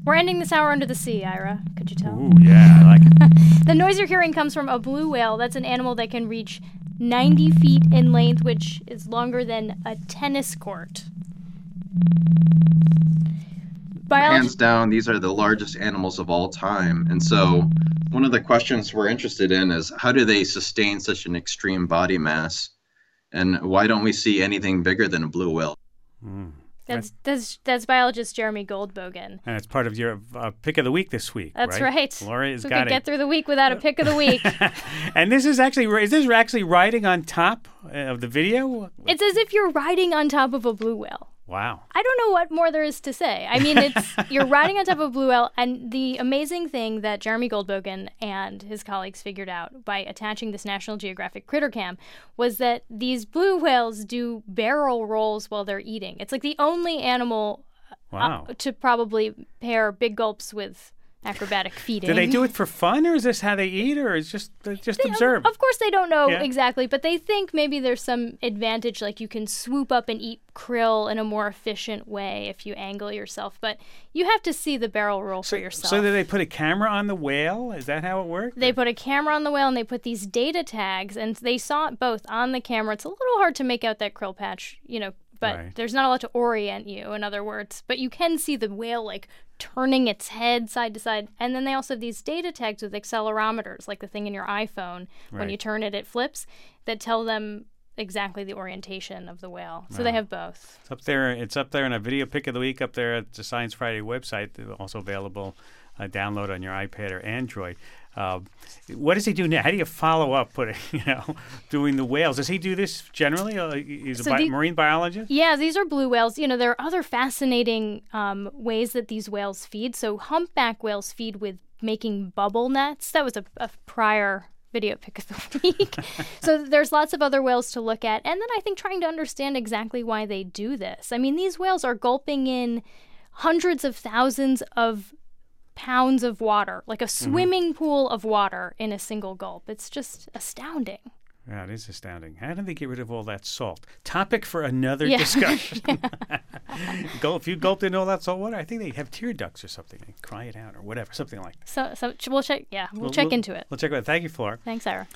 We're ending this hour under the sea, Ira. Could you tell? Ooh, yeah, I like it. The noise you're hearing comes from a blue whale. That's an animal that can reach 90 feet in length, which is longer than a tennis court. Hands down, these are the largest animals of all time. And so one of the questions we're interested in is how do they sustain such an extreme body mass? And why don't we see anything bigger than a blue whale? That's biologist Jeremy Goldbogen. And it's part of your pick of the week this week. That's right. Laura has We got could it. get through the week without a pick of the week. And this is actually riding on top of the video? It's as if you're riding on top of a blue whale. Wow. I don't know what more there is to say. I mean, you're riding on top of a blue whale, and the amazing thing that Jeremy Goldbogen and his colleagues figured out by attaching this National Geographic Critter Cam was that these blue whales do barrel rolls while they're eating. It's like the only animal to probably pair big gulps with acrobatic feeding. Do they do it for fun, or is this how they eat, or is just observe? Of course they don't know exactly, but they think maybe there's some advantage, like you can swoop up and eat krill in a more efficient way if you angle yourself. But you have to see the barrel roll for yourself. So do they put a camera on the whale? Is that how it works? They put a camera on the whale, and they put these data tags, and they saw it both on the camera. It's a little hard to make out that krill patch, but there's not a lot to orient you, in other words. But you can see the whale, like, turning its head side to side. And then they also have these data tags with accelerometers, like the thing in your iPhone. When you turn it, it flips, that tell them exactly the orientation of the whale. So they have both. It's up there in a video pick of the week up there at the Science Friday website, also available download on your iPad or Android. What does he do now? How do you follow up doing the whales? Does he do this generally? He's a marine biologist? Yeah, these are blue whales. There are other fascinating ways that these whales feed. So humpback whales feed with making bubble nets. That was a prior video pick of the week. So there's lots of other whales to look at. And then I think trying to understand exactly why they do this. I mean, these whales are gulping in hundreds of thousands of pounds of water, like a swimming pool of water in a single gulp. It's just astounding. Yeah, it is astounding. How do they get rid of all that salt? Topic for another discussion. If you gulped in all that salt water, I think they have tear ducts or something. They cry it out or whatever, something like that. So we'll check. Yeah, we'll check into it. We'll check it out. Thank you, Flora. Thanks, Ira.